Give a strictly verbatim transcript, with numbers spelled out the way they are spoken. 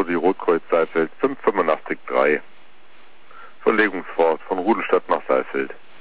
für die Rotkreuz Saalfeld fünf fünf acht drei. Verlegungsfahrt von Rudelstadt nach Saalfeld.